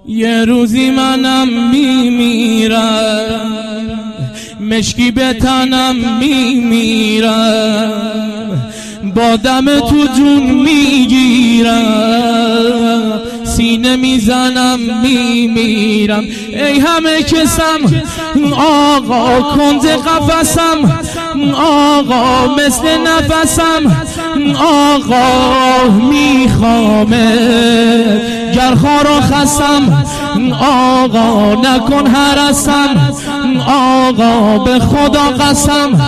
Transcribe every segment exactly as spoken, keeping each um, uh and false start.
یه روزی منم میمیرم، مشکی به تنم میمیرم، با دم تو جون میگیرم، سینه میزنم میمیرم. ای همه کسم آقا کنز قفسم، آقا مثل نفسم، آقا میخوامه گر خار و خسم، آقا نکن هرسم، آقا به خدا قسم،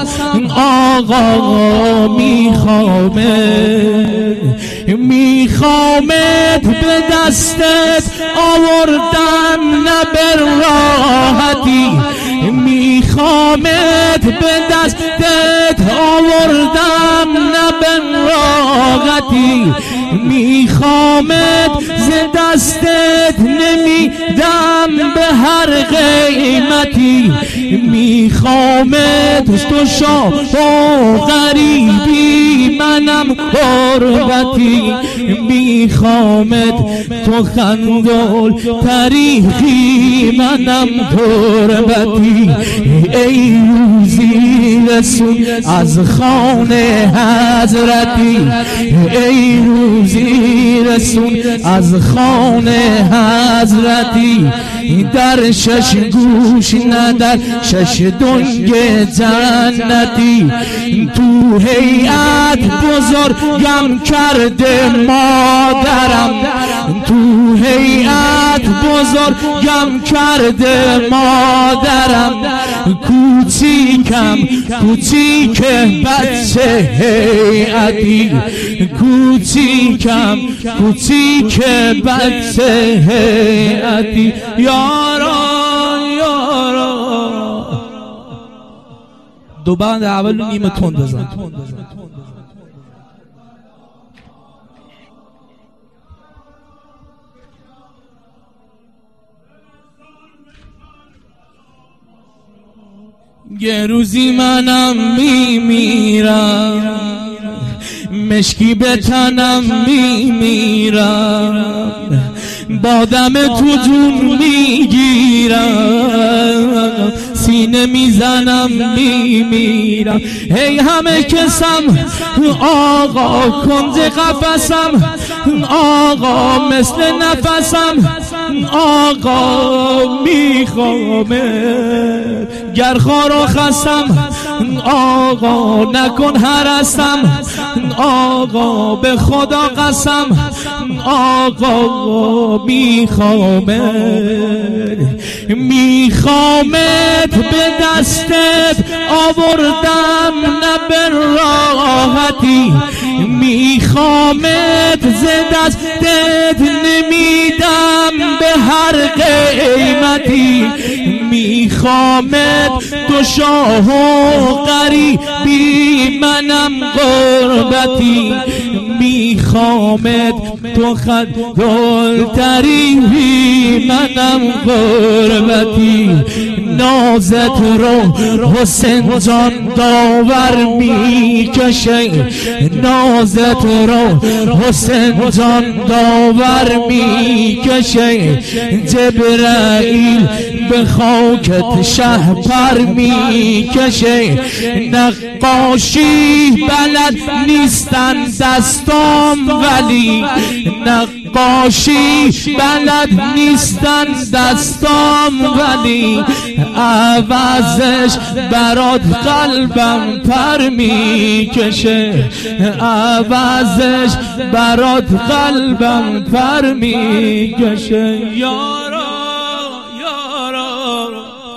آقا میخوامه میخوامت به دستت آوردم نه به راحتی، میخوامت به دستت آوردم نه به راحتی، میخوامت ز دستت نمیدم به هر قیمتی، میخوامت تو شاه و غریبی منم غربتی، میخوامت تو خندول طریقی منم تربتی. ای روزی رسول از خانه حضرتی، ای روزی رسول از خانه حضرتی، در شش گوش نه در شش دنگ جنتی، تو هیئت بزرگم کرده مادرم، تو هیئت بزرگم کرده مادرم، کوچیکم کوچیک بچه هیئتی، کوچیکم کوچیک بچه هیئتی. یاران یاران دو بند اول نیمه تون بزن. یه روزی منم میمیرم، مشکی به تنم میمیرم، با دم تو جون میگیرم، سینه میزنم میمیرم. هی همه کسم آقا کنز قفسم، آقا مثل نفسم، آقا میخوامه گر خار و خسم، آقا نکن هرسم، آقا به خدا قسم، آقا میخوامه میخوامت به دستت آوردم نه به راحتی، میخوامت ز دستت نمیدم به هر قیمتی، میخوامت تو شاه و غریبی منم غربتی، میخوامت تو خندول طریقی منم غربتی، نازت رو حسین جان داور میکشه، نازت رو حسین جان داور میکشه، جبرائیل به خاکت شهپر میکشه، نقاشی بلد نیستن دستام ولی، نقاشی بلد نیستن دستام ولی، عوضش برات قلبم پر میکشه، عوضش برات قلبم پر میکشه. یارا یارا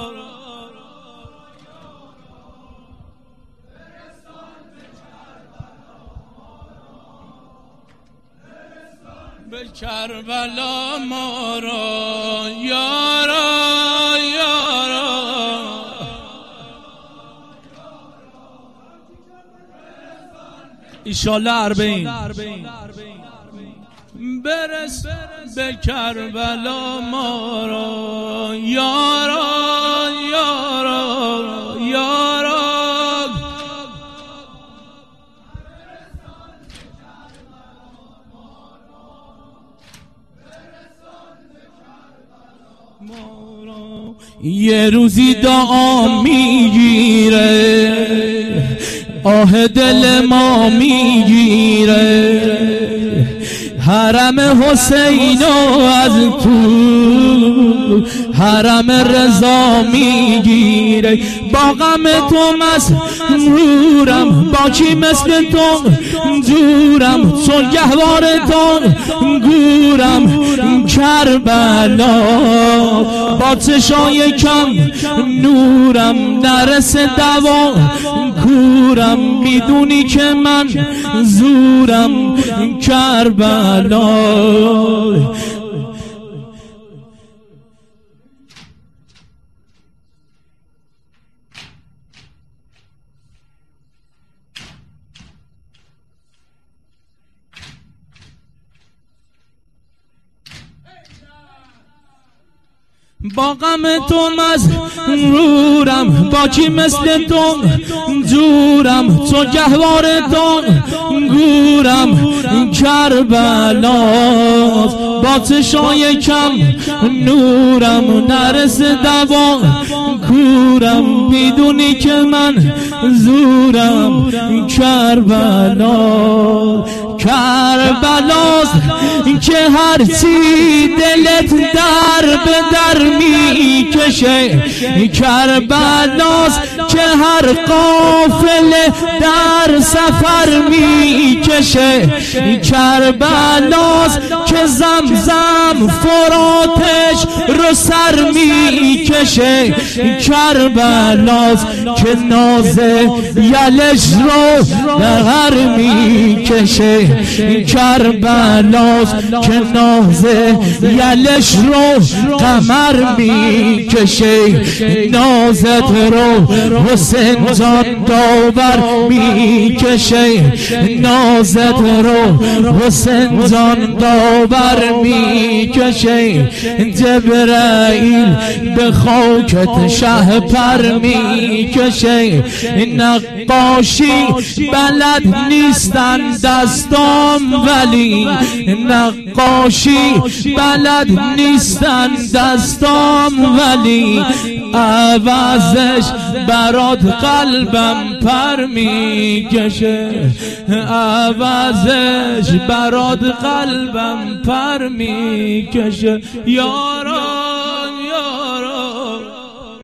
به کربلا ما را، یارا یارا ایشالله اربعین برس به کربلا ما را، یارا یارا یارا یه روزی دعا میگیره، آه دل ما میگیره، حرم حسینو از تو حرم رضا میگیره. با غم تو مسرورم، با کی مثل تو دورم، چون گهوار تو گورم. کربلا با چشای کم نورم، نرسه دوا کورم، میدونی که من زورم. کربلا با غم تو مسرورم، با کی مثل تو جورم، چون گهوار تو گورم. کربلا با چشای کم نورم، نرسه دوا کورم، میدونی که من زورم. کربلا کربلاست که هرچی دلت در به در میکشه. کربلاست که هر قافله در سفر میکشه. کربلاست که زمزم فراتش رو سر میکشه. کربلاست که ناز یلش رو دغر میکشه. کربلاست که ناز یلش رو قمر میکشه. نازت رو حسین جان داور میکشه. نازت رو حسین جان داور میکشه. جبرائیل به خاکت شه پر میکشه. نقاشی بلد نیستن دستام ولی، نقاشی بلد نیستن دستام ولی، عوضش برات قلبم پر میکشه. عوضش برات قلبم پر میکشه. یارا